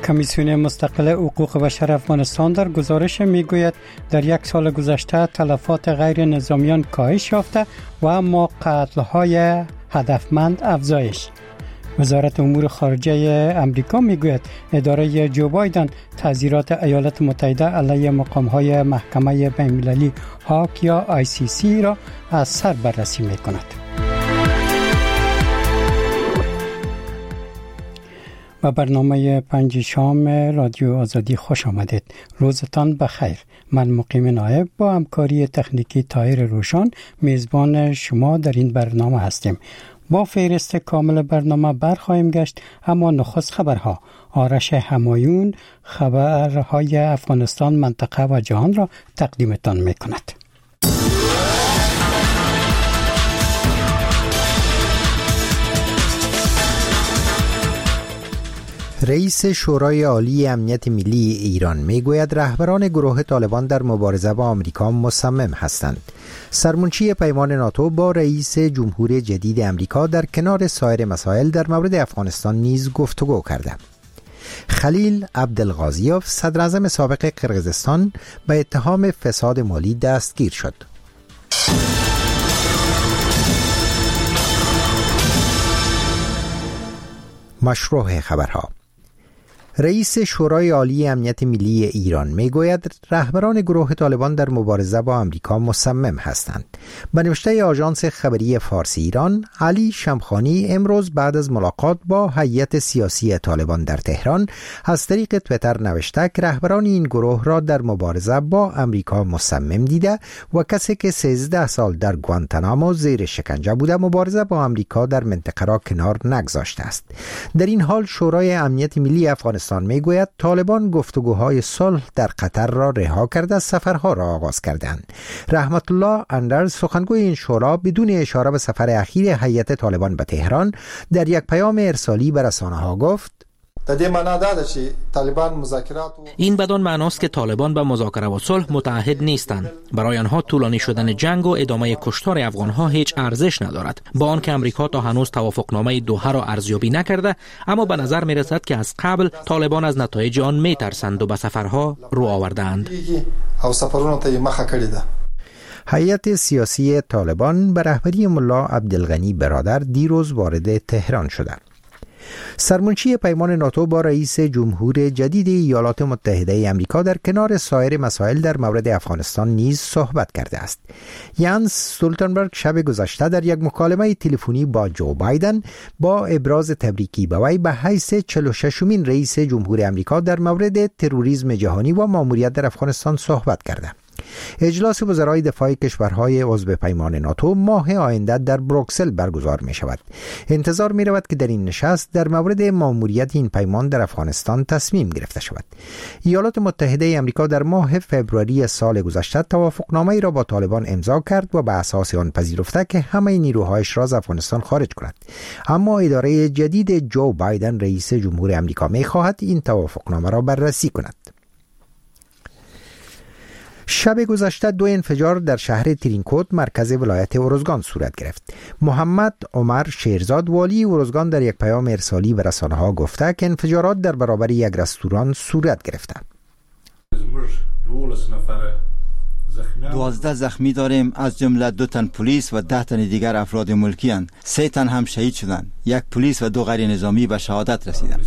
کمیسیون مستقل حقوق بشر افغانستان در گزارش میگوید در یک سال گذشته تلفات غیر نظامیان کاهش یافته و اما قتل‌های هدفمند افزایش. وزارت امور خارجه امریکا میگوید اداره جو بایدن تحذیرات ایالات متحده علیه مقام‌های محکمه بین‌المللی هاگ یا ICC را از سر بررسی میکند. و برنامه 5 شام رادیو آزادی خوش آمدید. روزتان بخیر. من مقیم نایب با همکاری تکنیکی طاهر روشان میزبان شما در این برنامه هستیم. با فهرست کامل برنامه برخواهیم گشت، اما نخست خبرها. آرش همایون خبرهای افغانستان، منطقه و جهان را تقدیمتان میکند. رئیس شورای عالی امنیت ملی ایران میگوید رهبران گروه طالبان در مبارزه با آمریکا مصمم هستند. سرمنشی پیمان ناتو با رئیس جمهور جدید امریکا در کنار سایر مسائل در مورد افغانستان نیز گفتگو کرده. خلیل عبدالغازیوف صدر اعظم سابق قرقیزستان به اتهام فساد مالی دستگیر شد. مشروع خبرها. رئیس شورای عالی امنیت ملی ایران میگوید رهبران گروه طالبان در مبارزه با آمریکا مصمم هستند. به نوشته آژانس خبری فارسی ایران، علی شمخانی امروز بعد از ملاقات با هیئت سیاسی طالبان در تهران از طریق توییتر نوشته که رهبران این گروه را در مبارزه با آمریکا مصمم دیده و کسی که 13 سال در گوانتانامو زیر شکنجه بوده مبارزه با آمریکا در منطقه را کنار نگذاشته است. در این حال شورای امنیت ملی افغانستان میگوید طالبان گفتگوهای صلح در قطر را رها کرده سفرها را آغاز کردند. رحمت الله اندرز سخنگوی این شورا بدون اشاره به سفر اخیر هیئت طالبان به تهران در یک پیام ارسالی به رسانه‌ها گفت این بدان معناست که طالبان به مذاکره و صلح متعهد نیستند. برای آنها طولانی شدن جنگ و ادامه کشتار افغانها هیچ ارزش ندارد. با آنکه امریکا تا هنوز توافقنامه دوحه را ارزیابی نکرده، اما به نظر می رسد که از قبل طالبان از نتایج آن می ترسند و به سفرها رو آوردند. هیئت سیاسی طالبان به رهبری ملا عبدالغنی برادر دیروز وارد تهران شده. سرمنشی پیمان ناتو با رئیس جمهور جدید ایالات متحده آمریکا در کنار سایر مسائل در مورد افغانستان نیز صحبت کرده است. یانس استولتنبرگ شب گذشته در یک مکالمه تلفنی با جو بایدن با ابراز تبریکی به وی به حیث 46مین رئیس جمهور آمریکا در مورد تروریسم جهانی و ماموریت در افغانستان صحبت کرده. اجلاس وزرای دفاع کشورهای عضو پیمان ناتو ماه آینده در بروکسل برگزار می شود. انتظار می رود که در این نشست در مورد ماموریت این پیمان در افغانستان تصمیم گرفته شود. ایالات متحده آمریکا در ماه فوریه سال گذشته توافقنامه‌ای را با طالبان امضا کرد و به اساس آن پذیرفته که همه نیروهایش را از افغانستان خارج کند. اما اداره جدید جو بایدن رئیس جمهور آمریکا می خواهد این توافقنامه را بررسی کند. شب گذشته 2 انفجار در شهر ترینکوت مرکز ولایت اروزگان صورت گرفت. محمد عمر شیرزاد والی اروزگان در یک پیام ارسالی به رسانه‌ها گفته که انفجارات در برابر یک رستوران صورت گرفته. 12 زخمی داریم، از جمله 2 تن پلیس و 10 تن دیگر افراد ملکی اند. 3 تن هم شهید شدند. 1 پلیس و 2 غیر نظامی به شهادت رسیدند.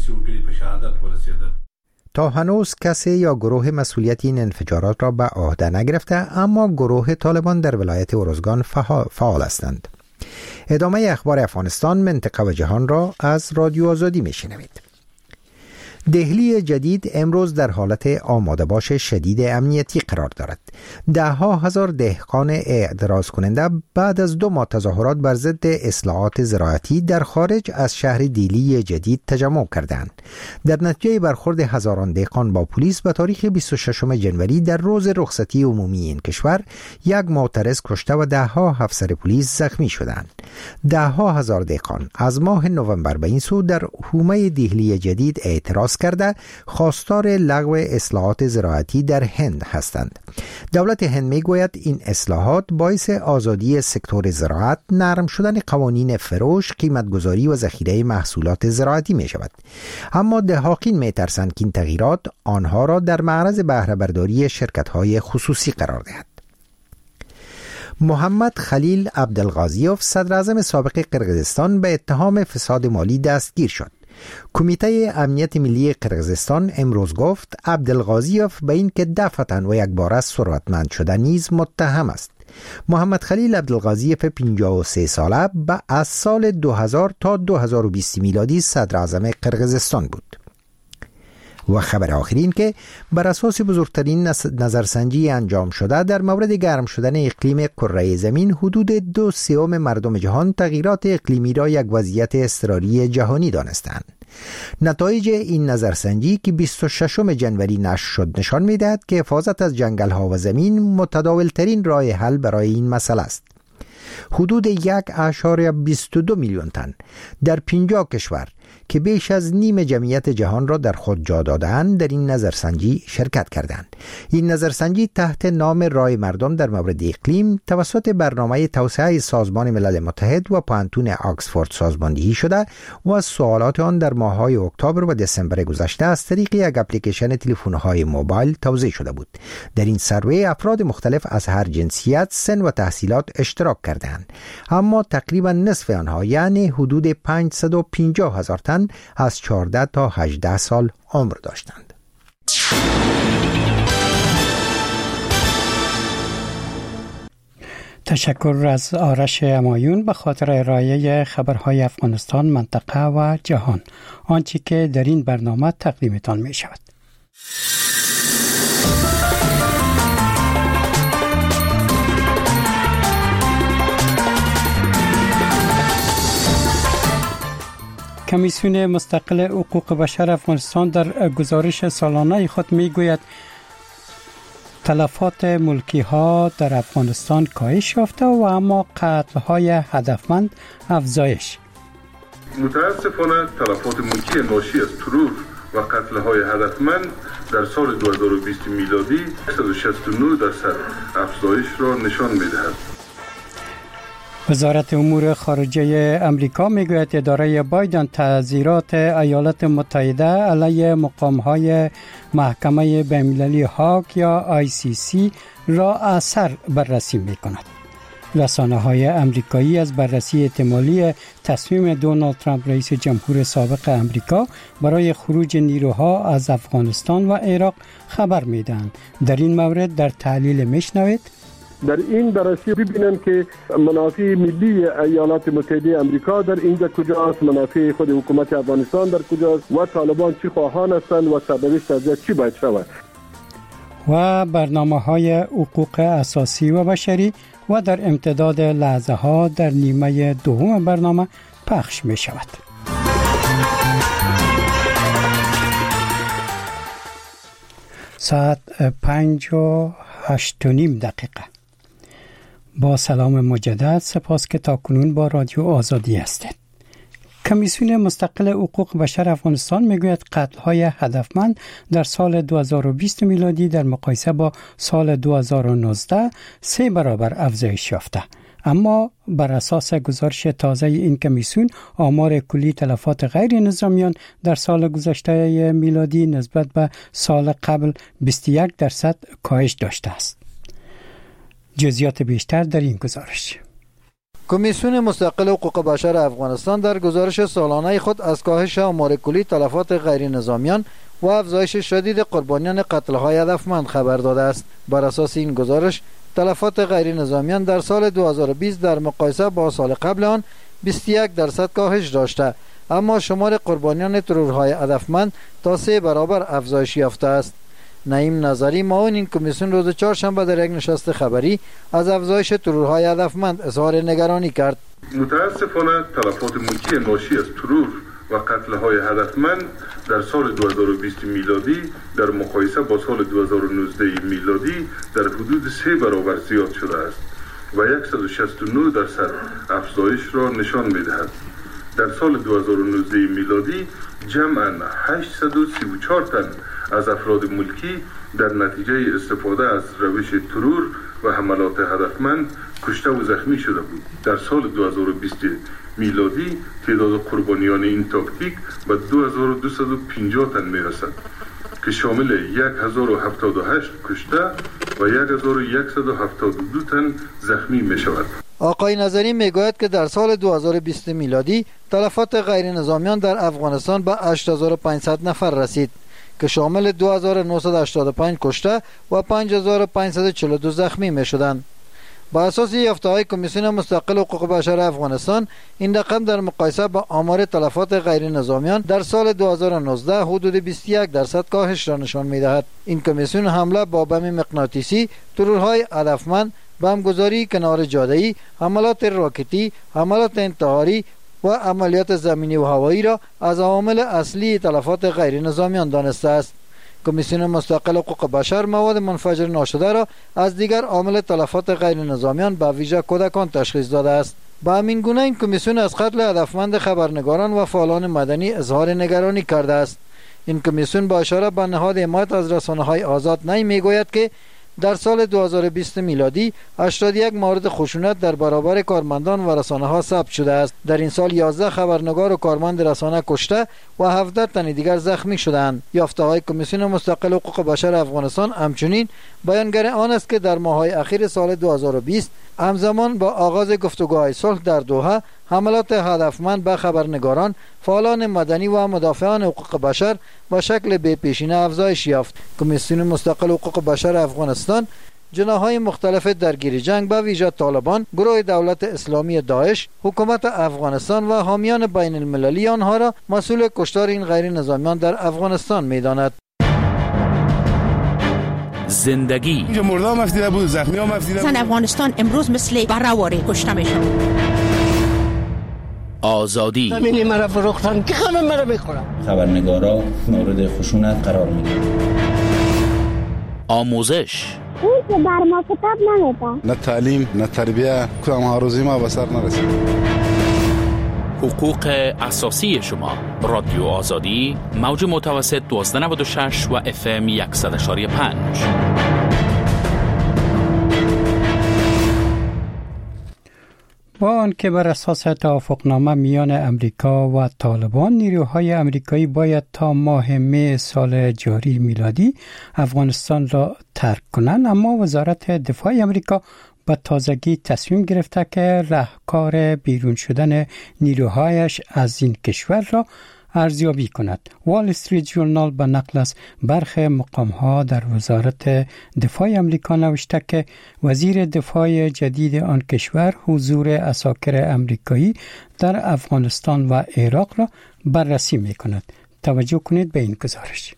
تا هنوز کسی یا گروه مسئولیت این انفجارات را به عهده نگرفته، اما گروه طالبان در ولایت اروزگان فعال هستند. ادامه اخبار افغانستان، منطقه و جهان را از رادیو آزادی میشنوید. دهلی جدید امروز در حالت آماده باش شدید امنیتی قرار دارد. 10,000 دهقان اعتراض کننده بعد از 2 ماه تظاهرات بر ضد اصلاحات زراعتی در خارج از شهر دیلی جدید تجمع کردند. در نتیجه برخورد هزاران دهقان با پلیس به تاریخ 26 جنوری در روز رخصتی عمومی این کشور، 1 معترض کشته و 10 افسر پلیس زخمی شدند. 10,000 هزار دهقان از ماه نوامبر به این سو در حومه دهلی جدید اعتراض کرده خواستار لغو اصلاحات زراعتی در هند هستند. دولت هند میگوید این اصلاحات باعث آزادی سکتور زراعت، نرم شدن قوانین فروش، قیمتگذاری و ذخیره محصولات زراعتی می شود. اما دهاقین می ترسند که این تغییرات آنها را در معرض بهره برداری شرکت‌های خصوصی قرار دهد. محمد خلیل عبدالغازیوف صدر اعظم سابق قرقیزستان به اتهام فساد مالی دستگیر شد. کمیته امنیت ملی قرقیزستان امروز گفت عبدالغازیوف به این که دفعتاً و یک بار از ثروتمند شدن نیز متهم است. محمد خلیل عبدالغازیوف 53 ساله از سال 2000 تا 2020 میلادی صدر اعظم قرقیزستان بود. و خبر آخرین که بر اساس بزرگترین نظرسنجی انجام شده در مورد گرم شدن اقلیم کره زمین، حدود 2/3 مردم جهان تغییرات اقلیمی را یک وضعیت اضطراری جهانی دانستند. نتایج این نظرسنجی که 26 جنوری نشر شد نشان می‌دهد که حفاظت از جنگل‌ها و زمین متداول ترین راه حل برای این مسئله است. حدود 1.22 میلیون تن در 50 کشور که بیش از نیم جمعیت جهان را در خود جا دادند در این نظرسنجی شرکت کردند. این نظرسنجی تحت نام رای مردم در مورد اقلیم توسط برنامه توسعه سازمان ملل متحد و پانتون آکسفورد سازماندهی شده و از سوالات آن در ماه‌های اکتبر و دسامبر گذشته از طریق یک اپلیکیشن تلفن‌های موبایل توزیع شده بود. در این سروی افراد مختلف از هر جنسیت، سن و تحصیلات اشتراک کردند، اما تقریبا نصف آنها یعنی حدود 550 هزار تن از 14 تا 18 سال عمر داشتند. تشکر از آرش همایون به خاطر ارائه خبرهای افغانستان، منطقه و جهان، آنچه که در این برنامه تقدیمتان می شود. کمیسیون مستقل حقوق بشر افغانستان در گزارش سالانه خود میگوید تلفات ملکی ها در افغانستان کاهش یافته و اما قتل های هدفمند افزایش. متاسفانه تلفات ملکی ناشی از ترور و قتل های هدفمند در سال 2020 میلادی 169% افزایش را نشان می‌دهد. وزارت امور خارجه امریکا میگوید اداره بایدن تعزیرات ایالات متحده علیه مقام‌های محکمه بین‌المللی هاگ یا ICC را اثر بررسی می‌کند. رسانه‌های امریکایی از بررسی احتمالی تصمیم دونالد ترامپ رئیس جمهور سابق امریکا برای خروج نیروها از افغانستان و عراق خبر می‌دهند. در این مورد در تحلیل میشنوید. در این بررسی ببینن که منافع ملی ایالات متحده آمریکا در اینجا کجاست، منافع خود حکومت افغانستان در کجاست و طالبان چی خواهان هستند و سرنوشت از چی باید شود. و برنامه‌های حقوق اساسی و بشری و در امتداد لحظه ها در نیمه دوم برنامه پخش می شود. ساعت 5:08 با سلام مجدد، سپاس که تاکنون با رادیو آزادی هستید. کمیسیون مستقل حقوق بشر افغانستان میگوید قتل‌های هدفمند در سال 2020 میلادی در مقایسه با سال 2019 3 برابر افزایش یافته. اما بر اساس گزارش تازه این کمیسیون آمار کلی تلفات غیر نظامیان در سال گذشته میلادی نسبت به سال قبل 21% کاهش داشته است. جزئیات بیشتر در این گزارش. کمیسیون مستقل حقوق بشر افغانستان در گزارش سالانه خود از کاهش آمار کلی تلفات غیر نظامیان و افزایش شدید قربانیان قتل‌های هدفمند خبر داده است. بر اساس این گزارش تلفات غیر نظامیان در سال 2020 در مقایسه با سال قبل آن 21% کاهش داشته، اما شمار قربانیان ترورهای هدفمند تا 3 برابر افزایش یافته است. نعیم نظری معاون این کمیسیون روز چهارشنبه در یک نشست خبری از افزایش ترورهای هدفمند اظهار نگرانی کرد. متاسفانه تلفات ملکی ناشی از ترور و قتل‌های هدفمند در سال 2020 میلادی در مقایسه با سال 2019 میلادی در حدود 3 برابر زیاد شده است. و 169% افزایش را نشان می‌دهد. در سال 2019 میلادی جمعاً 834 تن از افراد ملکی در نتیجه استفاده از روش ترور و حملات هدفمند کشته و زخمی شده بود. در سال 2020 میلادی تعداد قربانیان این تاکتیک به 2250 تن میرسد که شامل 1078 کشته و 1172 تن زخمی می شود. آقای نظری میگوید که در سال 2020 میلادی تلفات غیر نظامیان در افغانستان به 8500 نفر رسید که شامل 2985 کشته و 5542 زخمی می شدند. با اساس یافته‌های کمیسیون مستقل حقوق بشر افغانستان، این رقم در مقایسه با آمار تلفات غیر نظامیان در سال 2019 حدود 21% کاهش را نشان می‌دهد. این کمیسیون حمله با بم مغناطیسی، ترورهای هدفمند، بمبگذاری کنار جاده‌ای، حملات راکتی، حملات انتحاری و عملیات زمینی و هوایی را از عوامل اصلی تلفات غیر نظامیان دانسته است. کمیسیون مستقل حقوق بشر مواد منفجر ناشده را از دیگر عامل تلفات غیر نظامیان به ویژه کودکان تشخیص داده است. به همین گونه این کمیسیون از قتل هدفمند خبرنگاران و فعالان مدنی اظهار نگرانی کرده است. این کمیسیون با اشاره به نهاد حمایت از رسانه‌های آزاد نی میگوید که در سال 2020 میلادی 81 مورد خشونت در برابر کارمندان و رسانه‌ها ثبت شده است. در این سال 11 خبرنگار و کارمند رسانه کشته و 17 تن دیگر زخمی شدند. یافته‌های کمیسیون مستقل حقوق بشر افغانستان همچنین بیانگر آن است که در ماه‌های اخیر سال 2020 همزمان با آغاز گفتگوهای صلح در دوحه، حملات هدفمند به خبرنگاران، فعالان مدنی و مدافعان حقوق بشر به شکل بی‌پیشینه افزایش یافت. کمیسیون مستقل حقوق بشر افغانستان جناح‌های مختلف درگیری جنگ به ویژه طالبان، گروه دولت اسلامی داعش، حکومت افغانستان و حامیان بین المللی آنها را مسئول کشتار این غیر نظامیان در افغانستان می‌داند. زندگی مردم مفتیده بود، زخمی ها مفتیده بود. زن افغانستان امروز مثل بره‌واره کشته میشن. آزادی زمینی مرا فروختن که همه مرا میخورن. خبرنگارا مورد خشونت قرار میگیرن. آموزش اون که بر ما کتاب نمیده. نه تعلیم نه تربیه، کدام هاروزی ما به سر نرسید. حقوق اساسی شما. رادیو آزادی، موج متوسط 1296 و FM 100.5. با آنکه بر اساس توافقنامه میان امریکا و طالبان، نیروهای امریکایی باید تا ماه می سال جاری میلادی افغانستان را ترک کنند، اما وزارت دفاع امریکا به تازگی تصمیم گرفته که راهکار بیرون شدن نیروهایش از این کشور را ارزیابی کند. وال استریت ژورنال به نقل از برخی مقام‌ها در وزارت دفاع امریکا نوشته که وزیر دفاع جدید آن کشور حضور عساکر امریکایی در افغانستان و عراق را بررسی می‌کند. توجه کنید به این گزارش.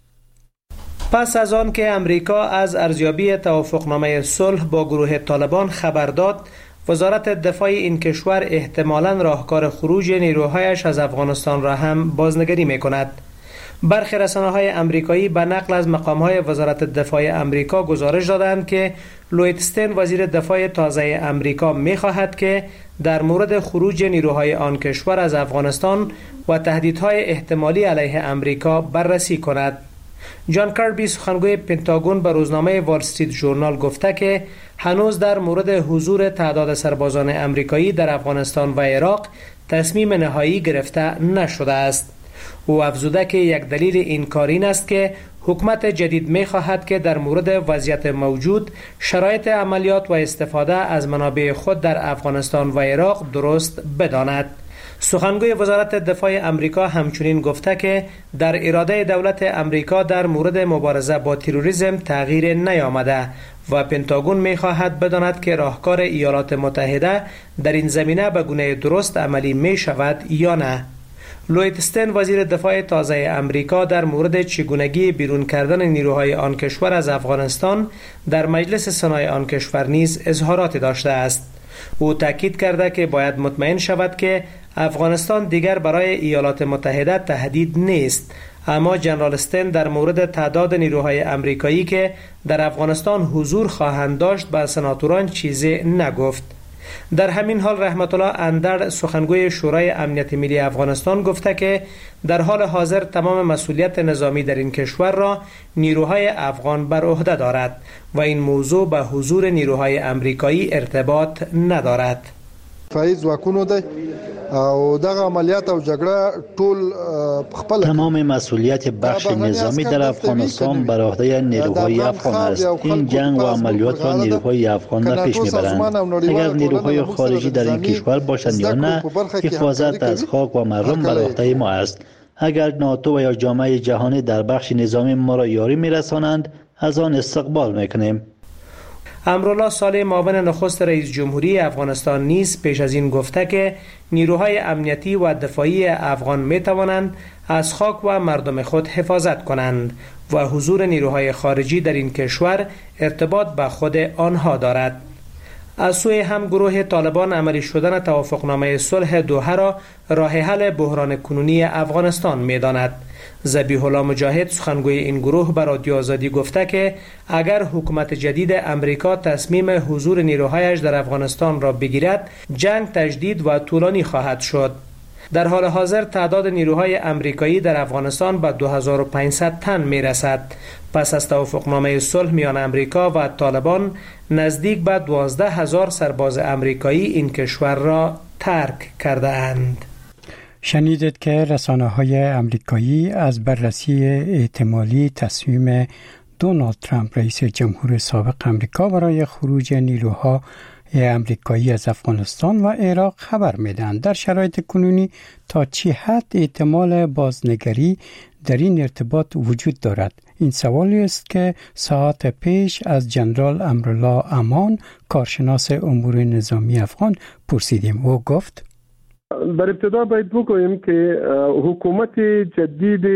پس از آن که امریکا از ارزیابی توافقنامه صلح با گروه طالبان خبر داد، وزارت دفاع این کشور احتمالاً راهکار خروج نیروهایش از افغانستان را هم بازنگری می‌کند. برخی رسانه‌های امریکایی به نقل از مقام‌های وزارت دفاع امریکا گزارش دادند که لوید استن وزیر دفاع تازه امریکا می‌خواهد که در مورد خروج نیروهای آن کشور از افغانستان و تهدیدهای احتمالی علیه امریکا بررسی کند. جان کربی سخنگوی پنتاگون به روزنامه وال استریت ژورنال گفته که هنوز در مورد حضور تعداد سربازان امریکایی در افغانستان و عراق تصمیم نهایی گرفته نشده است. او افزوده که یک دلیل این کار این است که حکومت جدید می خواهد که در مورد وضعیت موجود، شرایط عملیات و استفاده از منابع خود در افغانستان و عراق درست بداند. سخنگوی وزارت دفاع امریکا همچنین گفته که در اراده دولت امریکا در مورد مبارزه با تروریسم تغییر نیامده و پنتاگون می‌خواهد بداند که راهکار ایالات متحده در این زمینه به گونه درست عملی می شود یا نه. لوید استن وزیر دفاع تازه امریکا در مورد چگونگی بیرون کردن نیروهای آن کشور از افغانستان در مجلس سنای آن کشور نیز اظهارات داشته است. او تاکید کرده که باید مطمئن شود که افغانستان دیگر برای ایالات متحده تهدید نیست، اما جنرال استن در مورد تعداد نیروهای امریکایی که در افغانستان حضور خواهند داشت به سناتوران چیزی نگفت. در همین حال رحمت الله اندر سخنگوی شورای امنیت ملی افغانستان گفته که در حال حاضر تمام مسئولیت نظامی در این کشور را نیروهای افغان بر عهده دارد و این موضوع به حضور نیروهای امریکایی ارتباط ندارد. فایز واکونو ده او دغه عملیات او جګړه ټول خپل تمام مسئولیت بخش نظامی در افغانستان بر عهده نیروهای افغان است. این جنگ و عملیات را نیروهای افغان پیش میبرند. اگر نیروهای خارجی در این کشور باشند یا نه، حفاظت از خاک و مردم بر عهده ما است. اگر ناتو و یا جامعه جهانی در بخش نظامی ما را یاری میرسانند، از آن استقبال میکنیم. امرالله صالح معاون نخست رئیس جمهوری افغانستان نیز پیش از این گفته که نیروهای امنیتی و دفاعی افغان می توانند از خاک و مردم خود حفاظت کنند و حضور نیروهای خارجی در این کشور ارتباط به خود آنها دارد. از سوی هم گروه طالبان عملی شدن توافقنامه صلح دوحه را راه حل بحران کنونی افغانستان می داند. ذبیح الله مجاهد سخنگوی این گروه به رادیو آزادی گفته که اگر حکومت جدید امریکا تصمیم حضور نیروهایش در افغانستان را بگیرد، جنگ تجدید و طولانی خواهد شد. در حال حاضر تعداد نیروهای امریکایی در افغانستان به 2500 تن می رسد. پس از توافقنامه صلح میان امریکا و طالبان، نزدیک به 12000 سرباز امریکایی این کشور را ترک کرده اند. شنیدید که رسانه‌های امریکایی از بررسی احتمالی تصمیم دونالد ترامپ رئیس جمهور سابق امریکا برای خروج نیروهای امریکایی از افغانستان و عراق خبر میدهند. در شرایط کنونی تا چه حد احتمال بازنگری در این ارتباط وجود دارد؟ این سوالی است که ساعت پیش از جنرال امرالله امان، کارشناس امور نظامی افغان، پرسیدیم. او گفت: در ابتدا باید بگوییم که حکومت جدید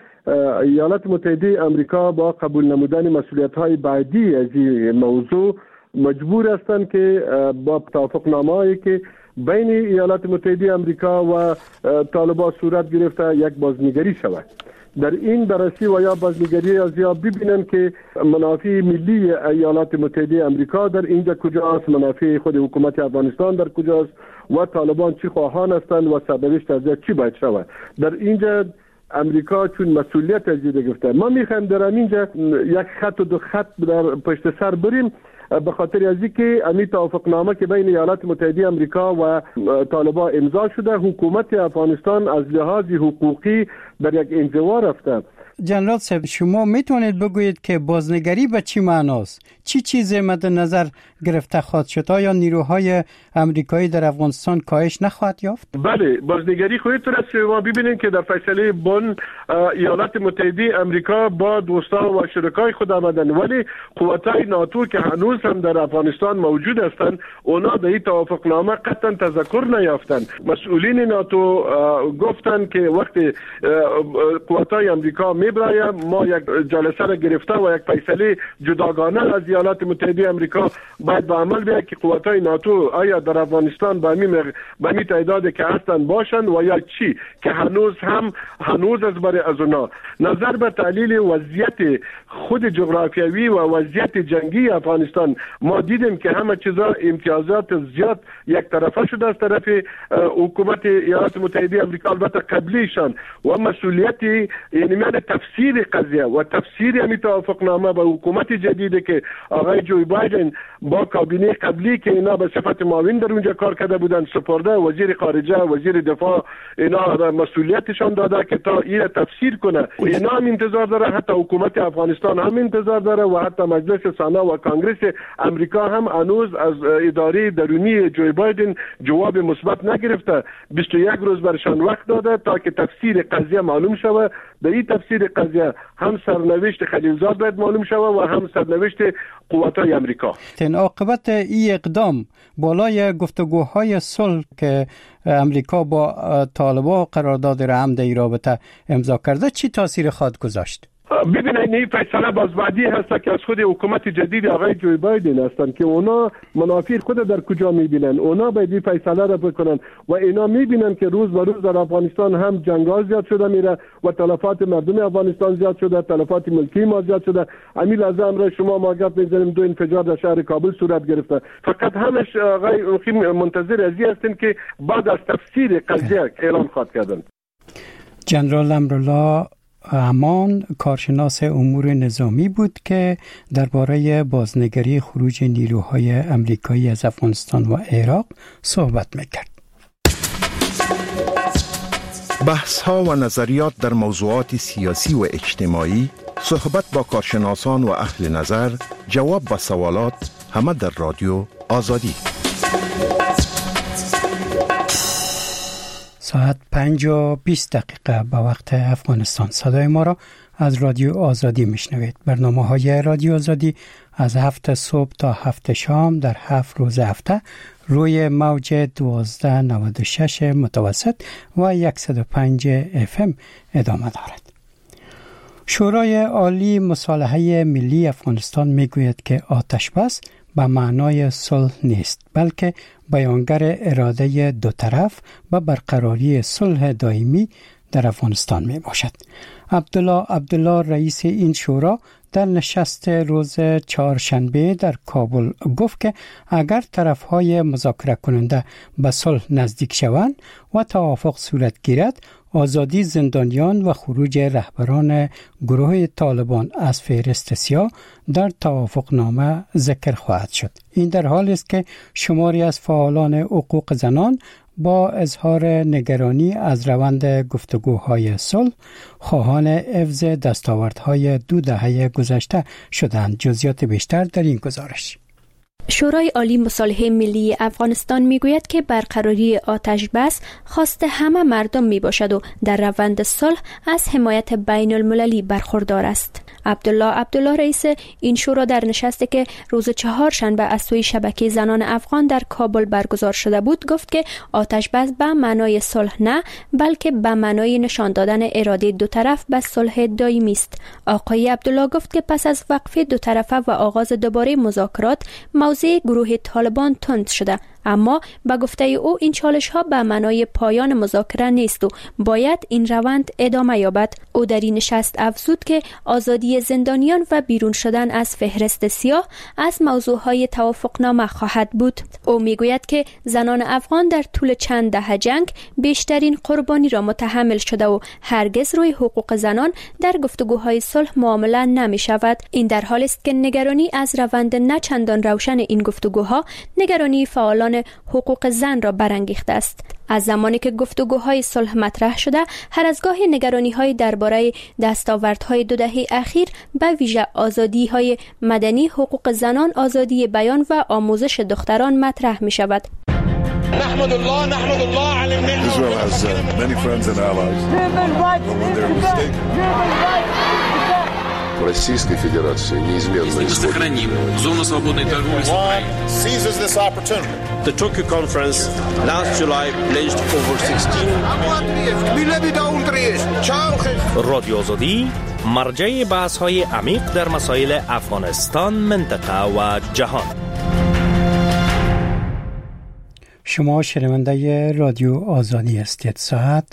ایالات متحده آمریکا با قبول نمودن مسئولیت‌های بعدی از این موضوع مجبور هستند که با توافقنامه‌ای که بین ایالات متحده آمریکا و طالبان صورت گرفته یک بازنگری شود. در این بررسی و یا بازنگری از یا ببینن که منافع ملی ایالات متحده آمریکا در اینجا کجاست، منافع خود حکومت افغانستان در کجاست و طالبان چی خواهان هستند و سرنوشت از چی باید شود. در اینجا امریکا چون مسئولیت از این گرفته، ما میخوایم در اینجا یک خط و دو خط در پشت سر بریم، به خاطر از اینکه امی توافقنامه که بین ایالات متحده آمریکا و طالبان امضا شده، حکومت افغانستان از لحاظ حقوقی در یک انزوا رفته. جنرال صاحب، شما میتونید بگویید که بازنگری به چی معناست؟ چی چیزی مد نظر گرفته خواهد شد؟ آیا نیروهای امریکایی در افغانستان کاهش نخواهد یافت؟ بله، بازنگری خودتون است. شما ببینید که در فیصله بن ایالات متحده آمریکا با دوستان و شرکای خود آمدن، ولی قوت‌های ناتو که هنوز هم در افغانستان موجود هستند، اونا در این توافقنامه قطعا تذکر نیافتند. مسئولین ناتو گفتند که وقتی قوت‌های آمریکا میبرایم ما یک جلسه را گرفته و یک فیصله جداگانه از ایالات متحده آمریکا باید به عمل بیاید که قوت‌های ناتو آیا در افغانستان به می تعدادی که هستند باشند و یا چی، که هنوز از برای از اونا نظر به تحلیل وضعیت خود جغرافیایی و وضعیت جنگی افغانستان ما دیدیم که همه چیزا امتیازات زیاد یک طرفه شده از طرف حکومت ایالات متحده آمریکا، البته قبلیشان، و مسئولیت یعنی تفسیر قضیه و تفسیر همین توافقنامه با حکومت جدیدی که آقای جو بایدن با کابینه قبلی که اینا به صفت معاون در اونجا کار کرده بودن سپرده، وزیر خارجه، وزیر دفاع، اینا مسئولیتشان داده که تا این تفسیر کنه. اینا هم انتظار داره، حتی حکومت افغانستان هم انتظار داره و حتی مجلس سنا و کانگرس امریکا هم هنوز از اداره درونی جو بایدن جواب مثبت نگرفته. 21 روز برشان وقت داده تا که تفسیر قضیه معلوم شود. در این تفسیر قضیه هم سرنوشت خلیلزاد باید معلوم شود و هم سرنوشت قوت‌های امریکا. عاقبت این اقدام بالای گفتگوهای صلح که امریکا با طالبان قرارداد رحم در این رابطه امضا کرده چی تاثیر خواهد گذاشت؟ ببینید این فیصله بازبعدی هست که از خود حکومت جدید آقای جو بایدن هستند که اونا منافع خود در کجا میبینن، اونا باید این فیصله را بکنن و اینا میبینن که روز به روز در افغانستان هم جنگ‌ها زیاد شده میره و تلفات مردم افغانستان زیاد شده، تلفات ملکی ما زیاد شده. همین لحظه امروز شما ما گفت می‌زنیم 2 انفجار در شهر کابل صورت گرفته. فقط همش آقای منتظر ازی هستند که بعد از تفسیر قضیه اعلام خواهد کردن. جنرال امرالله امان کارشناس امور نظامی بود که درباره بازنگری خروج نیروهای امریکایی از افغانستان و عراق صحبت میکرد. بحث ها و نظریات در موضوعات سیاسی و اجتماعی، صحبت با کارشناسان و اهل نظر، جواب به سوالات، همه در رادیو آزادی. ساعت 5:20 به وقت افغانستان. صدای ما را از رادیو آزادی میشنوید. برنامه‌های رادیو آزادی از 7 صبح تا 7 شام در 7 روز هفته روی موج 1296 متوسط و 105 FM ادامه دارد. شورای عالی مصالحه ملی افغانستان میگوید که آتش بس به معنای صلح نیست، بلکه بیانگر اراده دو طرف به برقراری صلح دائمی در افغانستان می باشد. عبدالله رئیس این شورا در نشست روز چهارشنبه در کابل گفت که اگر طرفهای مذاکره کننده به صلح نزدیک شوند و توافق صورت گیرد، آزادی زندانیان و خروج رهبران گروه طالبان از فهرست سیاه در توافقنامه ذکر خواهد شد. این در حالی است که شماری از فعالان حقوق زنان با اظهار نگرانی از روند گفتگوهای صلح خواهان حفظ دستاوردهای 2 دهه گذشته شدند. جزئیات بیشتر در این گزارش. شورای عالی مصالحه ملی افغانستان میگوید که برقراری آتش بس خواست همه مردم می باشد و در روند صلح از حمایت بین المللی برخوردار است. عبدالله رئیس این شورا در نشستی که روز چهارشنبه از سوی شبکه زنان افغان در کابل برگزار شده بود گفت که آتش بس به معنای صلح نه، بلکه به معنای نشان دادن اراده دو طرف به صلح دائمی است. آقای عبدالله گفت که پس از وقفه دو طرفه و آغاز دوباره مذاکرات موضع گروه طالبان تند شده، اما با گفته او این چالش ها به معنای پایان مذاکره نیست و باید این روند ادامه یابد. او در این نشست افزود که آزادی زندانیان و بیرون شدن از فهرست سیاه از موضوعهای توافقنامه خواهد بود. او میگوید که زنان افغان در طول چند دهه جنگ بیشترین قربانی را متحمل شده و هرگز روی حقوق زنان در گفتگوهای صلح معامله نمی شود. این در حالی است که نگرانی از روند نه چندان روشن این گفتگوها نگرانی فعالان حقوق زن را برانگیخته است. از زمانی که گفتگوهای صلح مطرح شده، هر از گاهی نگرانی‌های درباره دستاوردهای 2 دهه اخیر به ویژه آزادی‌های مدنی، حقوق زنان، آزادی بیان و آموزش دختران مطرح می‌شود. نحمد الله على الملك. Israel has many friends and allies. When they're mistaken. Российской Федерации неизменно сохраним зону свободной торговли с Украиной. Seizes this opportunity. The Tokyo conference last July pledged over 16 رادیو آزادی مرجع بحث‌های عمیق در مسائل افغانستان، منطقه و جهان. شما شنونده رادیو آزادی هستید. ساعت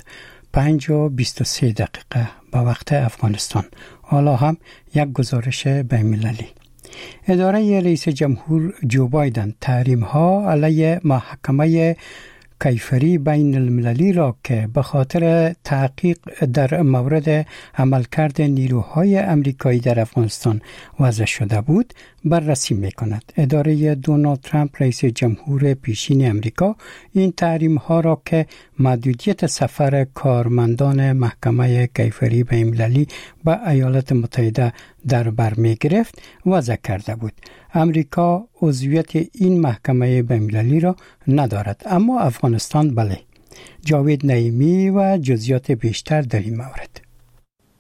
5:23 به وقت افغانستان. حالا هم یک گزارش بین‌المللی. اداره رئیس جمهور جو بایدن تحریم‌ها علیه محکمه کیفری بین المللی را که به خاطر تحقیق در مورد عملکرد نیروهای امریکایی در افغانستان وضع شده بود بررسی می‌کند. اداره دونالد ترامپ رئیس جمهور پیشین امریکا این تحریم‌ها را که محدودیت سفر کارمندان محکمه کیفری بین المللی به ایالات متحده در بر می‌گرفت وضع کرده بود. امریکا عضویت این محکمه بین‌المللی را ندارد، اما افغانستان بله. جاوید نعیمی و جزئیات بیشتر در این مورد.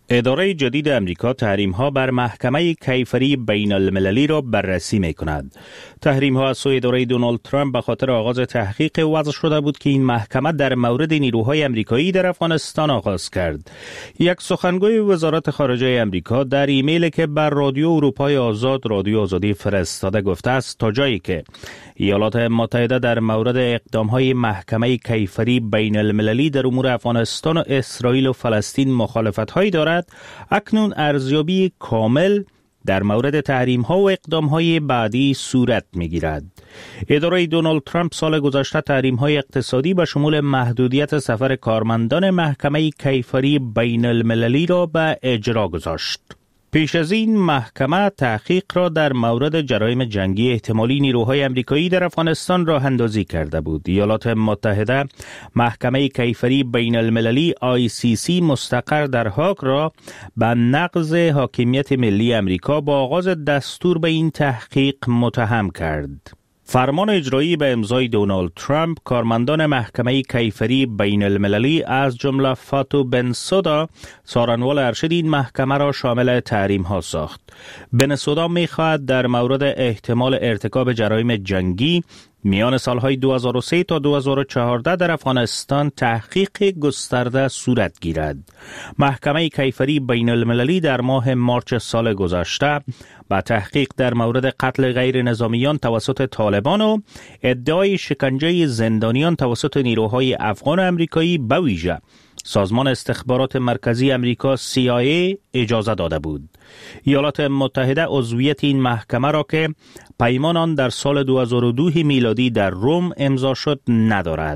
اداره جدید امریکا تحریم‌ها بر محکمه کیفری بین المللی را بررسی می‌کند. تحریم‌ها از سوی اداره دونالد ترامپ به خاطر آغاز تحقیق وضع شده بود که این محکمه در مورد نیروهای امریکایی در افغانستان آغاز کرد. یک سخنگوی وزارت خارجه امریکا در ایمیلی که بر رادیو اروپای آزاد رادیو آزادی فرستاده گفته است تا جایی که ایالات متحده در مورد اقدام‌های محکمه کیفری بین المللی در امور افغانستان و اسرائیل و فلسطین مخالفت‌هایی دارد، اکنون ارزیابی کامل در مورد تحریم‌ها و اقدام‌های بعدی صورت می‌گیرد. اداره دونالد ترامپ سال گذشته تحریم‌های اقتصادی به شمول محدودیت سفر کارمندان محکمه کیفری بین المللی را به اجرا گذاشت. پیش از این محکمه تحقیق را در مورد جرایم جنگی احتمالی نیروهای امریکایی در افغانستان راه اندازی کرده بود. ایالات متحده محکمه کیفری بین المللی ICC مستقر در هاگ را به نقض حاکمیت ملی امریکا با آغاز دستور به این تحقیق متهم کرد. فرمان اجرایی به امضای دونالد ترامپ کارمندان محکمه کیفری بین المللی از جمله فاتو بنسودا سارنوال ارشد این محکمه را شامل تحریم ها ساخت. بنسودا می خواهد در مورد احتمال ارتکاب جرایم جنگی میان سالهای 2003 تا 2014 در افغانستان تحقیق گسترده صورت گیرد. محکمه کیفری بین المللی در ماه مارچ سال گذشته با تحقیق در مورد قتل غیر نظامیان توسط طالبان و ادعای شکنجه زندانیان توسط نیروهای افغان و امریکایی به ویژه سازمان استخبارات مرکزی امریکا CIA اجازه داده بود. ایالات متحده عضویت این محکمه را که پیمان آن در سال 2002 میلادی در روم امضا شد ندارد.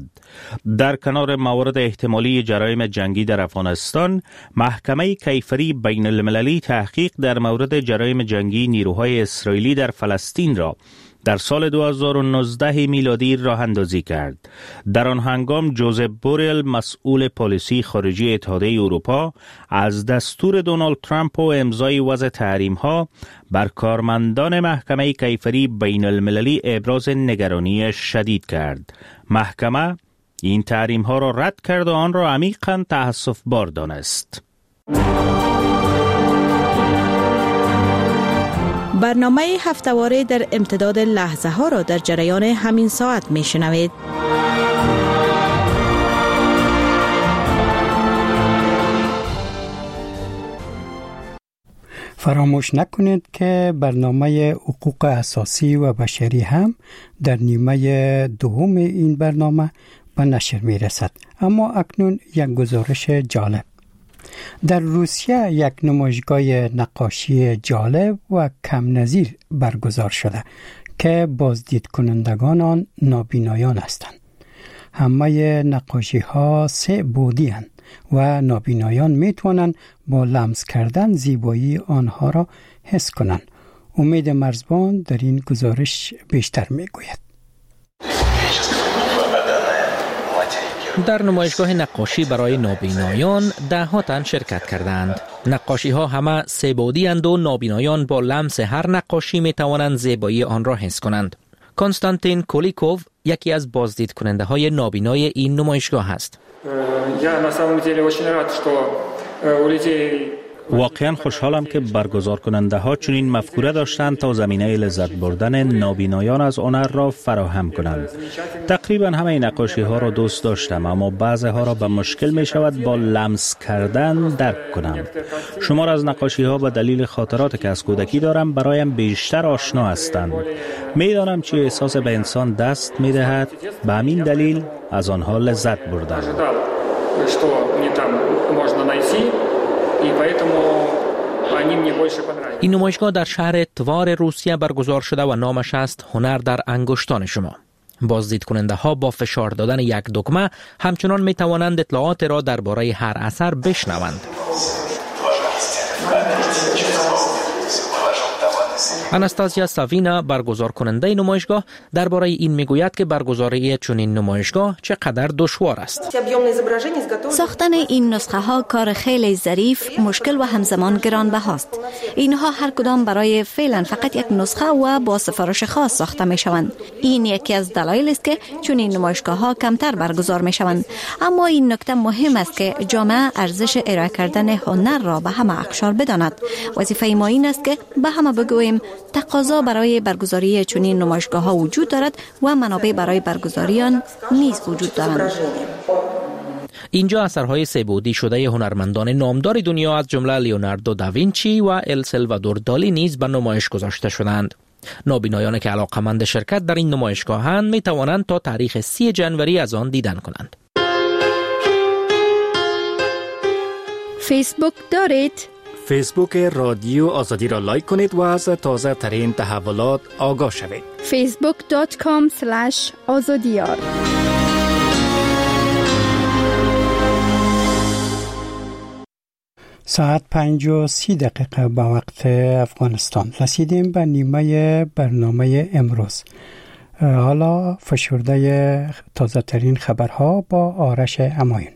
در کنار موارد احتمالی جرایم جنگی در افغانستان، محکمه کیفری بین المللی تحقیق در مورد جرایم جنگی نیروهای اسرائیلی در فلسطین را در سال 2019 میلادی راه اندازی کرد. در آن هنگام جوزف بوریل مسئول پالیسی خارجی اتحادیه اروپا از دستور دونالد ترامپ و امضای وضع تحریم‌ها بر کارمندان محکمه کیفری بین المللی ابراز نگرانی شدید کرد. محکمه این تحریم‌ها را رد کرد و آن را عمیقاً تأسف‌بار دانست. برنامه هفته‌واره در امتداد لحظه ها را در جریان همین ساعت می شنوید. فراموش نکنید که برنامه حقوق اساسی و بشری هم در نیمه دوم این برنامه به نشر می رسد. اما اکنون یک گزارش جالب. در روسیه یک نمایشگاه نقاشی جالب و کم نظیر برگزار شده که بازدید کنندگان آن نابینایان هستند. همه نقاشی ها 3 بعدی هستند و نابینایان می توانند با لمس کردن زیبایی آنها را حس کنند. امید مرزبان در این گزارش بیشتر می گوید. در نمایشگاه نقاشی برای نابینایان 10 تن شرکت کردند. نقاشی ها همه 3 بعدی اند و نابینایان با لمس هر نقاشی می توانند زیبایی آن را حس کنند. کنستانتین کولیکوف یکی از بازدید کننده های نابینای این نمایشگاه است. واقعا خوشحالم که برگزار کننده ها چنین مفکوره داشتند تا زمینه لذت بردن نابینایان از هنر را فراهم کنند. تقریبا همه نقاشی ها را دوست داشتم، اما بعضی ها را به مشکل می شود با لمس کردن درک کنم. شمار از نقاشی ها به دلیل خاطراتی که از کودکی دارم برایم بیشتر آشنا هستند. می دانم چه احساس به انسان دست می دهد، به همین دلیل از آنها لذت بردم. این نمایشگاه در شهر توار روسیه برگزار شده و نامش است هنر در انگشتان شما. بازدید کننده ها با فشار دادن یک دکمه همچنان می توانند اطلاعات را درباره هر اثر بشنوند. آناستازیا ساوینا برگزار کننده نمایشگاه درباره این میگوید که برگزاری چنین نمایشگاه چقدر دشوار است. ساختن این نسخه ها کار خیلی ظریف، مشکل و همزمان گرانبهاست. اینها هر کدام برای فعلا فقط یک نسخه و با سفارش خاص ساخته می شوند. این یکی از دلایل است که چنین نمایشگاه ها کمتر برگزار می شوند. اما این نکته مهم است که جامعه ارزش ارائه کردن هنر را به همه اقشار بداند. وظیفه ما این است که به همه بگوییم تقاضا برای برگزاری چنین نمایشگاه ها وجود دارد و منابع برای برگزاری آن نیز وجود دارند. اینجا اثرهای سه‌بعدی شده هنرمندان نامدار دنیا از جمله لیوناردو داوینچی و السالوادور دالی نیز به نمایش گذاشته شدند. نابینایان که علاقمند شرکت در این نمایشگاهند می توانند تا تاریخ 30 جنوری از آن دیدن کنند. فیسبوک دارید؟ فیسبوک رادیو آزادی را لایک کنید و از تازه ترین تحولات آگاه شوید. facebook.com/azadiyar. ساعت 5:30 به وقت افغانستان. رسیدیم به نیمه برنامه امروز. حالا فشرده تازه ترین خبرها با آرش اماین.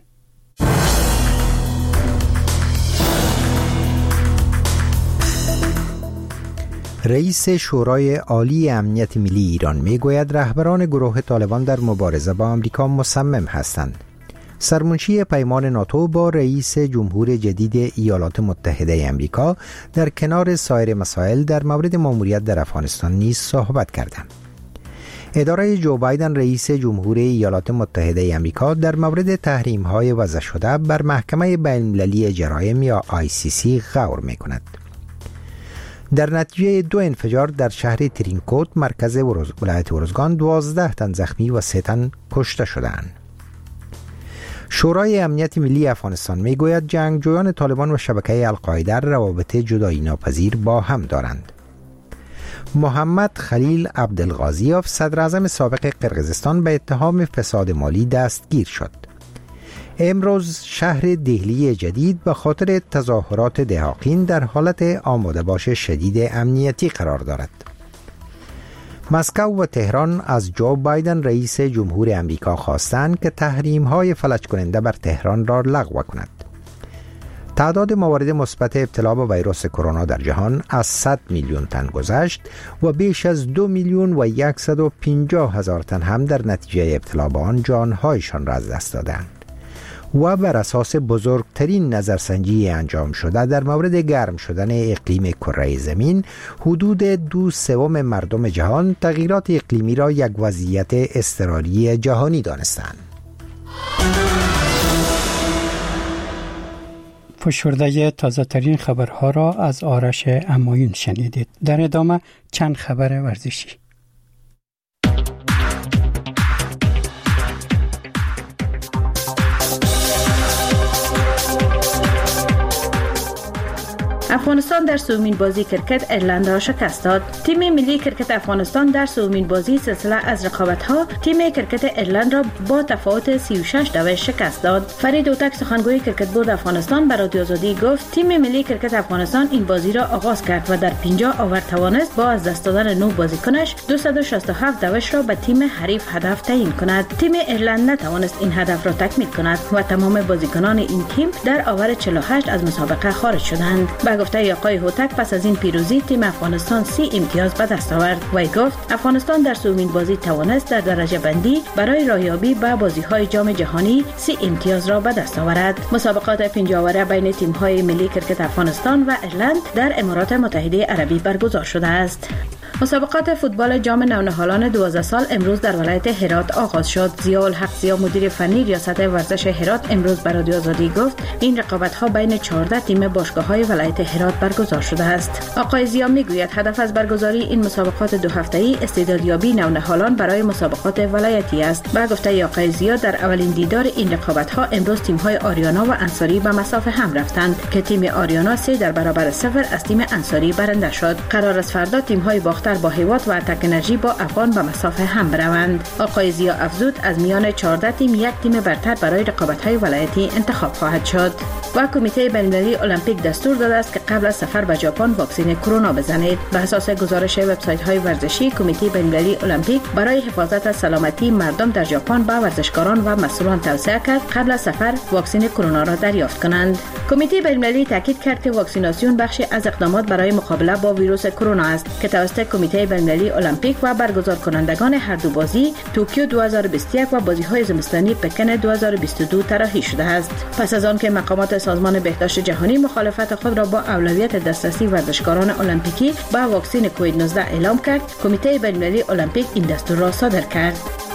رئیس شورای عالی امنیت ملی ایران میگوید رهبران گروه طالبان در مبارزه با آمریکا مصمم هستند. سرمنشی پیمان ناتو با رئیس جمهور جدید ایالات متحده آمریکا در کنار سایر مسائل در مورد مأموریت در افغانستان نیز صحبت کردند. اداره جو بایدن رئیس جمهور ایالات متحده آمریکا در مورد تحریم‌های وضع شده بر محکمه بین‌المللی جرایم یا ICC غور می‌کند. در نتیجه 2 انفجار در شهر ترینکوت مرکز ولایت ارزگان 12 تن زخمی و 3 تن کشته شدند. شورای امنیت ملی افغانستان میگوید جنگجویان طالبان و شبکه القاعده روابط جدایی ناپذیر با هم دارند. محمد خلیل عبدالغازیف صدر اعظم سابق قرقیزستان به اتهام فساد مالی دستگیر شد. امروز شهر دهلی جدید به خاطر تظاهرات دهاقین در حالت آماده باش شدید امنیتی قرار دارد. مسکو و تهران از جو بایدن رئیس جمهور امریکا خواستند که تحریم‌های فلج کننده بر تهران را لغو کند. تعداد موارد مثبت ابتلا به ویروس کرونا در جهان از 100 میلیون تن گذشت و بیش از 2,150,000 تن هم در نتیجه ابتلا به آن جانهایشان را از دست دادند. و بر اساس بزرگترین نظرسنجی انجام شده در مورد گرم شدن اقلیم کره زمین، حدود 2/3 مردم جهان تغییرات اقلیمی را یک وضعیت اضطراری جهانی دانستند. فشرده تازه ترین خبرها را از آرش اماین شنیدید. در ادامه چند خبر ورزشی. افغانستان در سومین بازی کرکت ایرلند را شکست داد. تیم ملی کرکت افغانستان در سومین بازی سلسله از رقابت‌ها تیم کرکت ایرلند را با تفاوت 36 شکست داد. فرید اوتک سخنگوی کرکت بورد افغانستان به رادیو آزادی گفت تیم ملی کرکت افغانستان این بازی را آغاز کرد و در 50 اوور توانست با از دست دادن 9 بازیکنش 267 را به تیم حریف هدف تعیین کند. تیم ایرلند نتوانست این هدف را تکمیل کند و تمام بازیکنان این تیم در اوور 48 از مسابقه خارج شدند. گفته آقای هوتک پس از این پیروزی تیم افغانستان 30 امتیاز به دست آورد. وی گفت افغانستان در سومین بازی توانست در درجه بندی برای راهیابی به بازی‌های جام جهانی 30 امتیاز را به دست آورد. مسابقات 50 اوره بین تیم‌های ملی کرکت افغانستان و ایرلند در امارات متحده عربی برگزار شده است. مسابقات فوتبال جام نونهالان 12 سال امروز در ولایت هرات آغاز شد. ضیاءالحق ضیا مدیر فنی ریاست ورزش هرات امروز به رادیو آزادی گفت این رقابت‌ها بین 14 تیم باشگاه‌های ولایت هرات برگزار شده است. آقای ضیا میگوید هدف از برگزاری این مسابقات 2 هفته‌ای استعدادیابی نونهالان برای مسابقات ولایتی است. با گفته آقای ضیا در اولین دیدار این رقابت‌ها امروز تیم‌های آریانا و انصاری به مسافه هم رفتند که تیم آریانا 3 در برابر 0 از تیم انصاری برنده شد. قرار است فردا تیم‌های باخته راحت‌تر با هیوات و تک انرژی با افغان به مسافه هم بروند. آقای زیا افزود از میان 14 تیم یک تیم برتر برای رقابت‌های ولایتی انتخاب خواهد شد. و کمیته بین‌المللی المپیک دستور داده است که قبل از سفر به ژاپن واکسن کرونا بزنید. به اساس گزارش وبسایت‌های ورزشی، کمیته بین‌المللی المپیک برای حفاظت از سلامتی مردم در ژاپن به ورزشکاران و مسئولان توصیه کرد قبل از سفر واکسن کرونا را دریافت کنند. کمیته بین‌المللی تاکید کرد که واکسیناسیون بخشی از اقدامات برای مقابله با ویروس کرونا است که توسط کمیته بین‌المللی المپیک و برگزار کنندگان هر دو بازی توکیو 2021 و بازی‌های زمستانی پکن 2022 طراحی شده است. پس از آن که مقامات سازمان بهداشت جهانی مخالفت خود را با اولویت دسترسی ورزشکاران المپیکی به واکسن کووید 19 اعلام کرد، کمیته بین‌المللی المپیک این دستور را صادر کرد.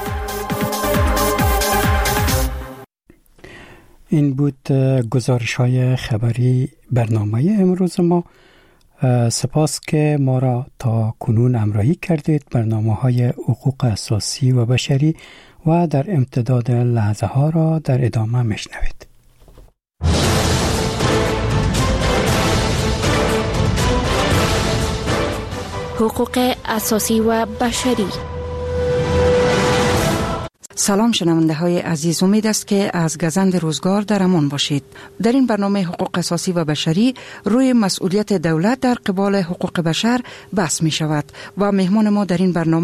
این بود گزارش‌های خبری برنامه امروز ما. سپاس که ما را تا کنون همراهی کردید. برنامه‌های حقوق اساسی و بشری و در امتداد لحظه ها را در ادامه میشنوید. حقوق اساسی و بشری. سلام شنونده های عزیز، امید است که از گزند روزگار در امان باشید. در این برنامه حقوق اساسی و بشری روی مسئولیت دولت در قبال حقوق بشر بحث می شود و مهمان ما در این برنامه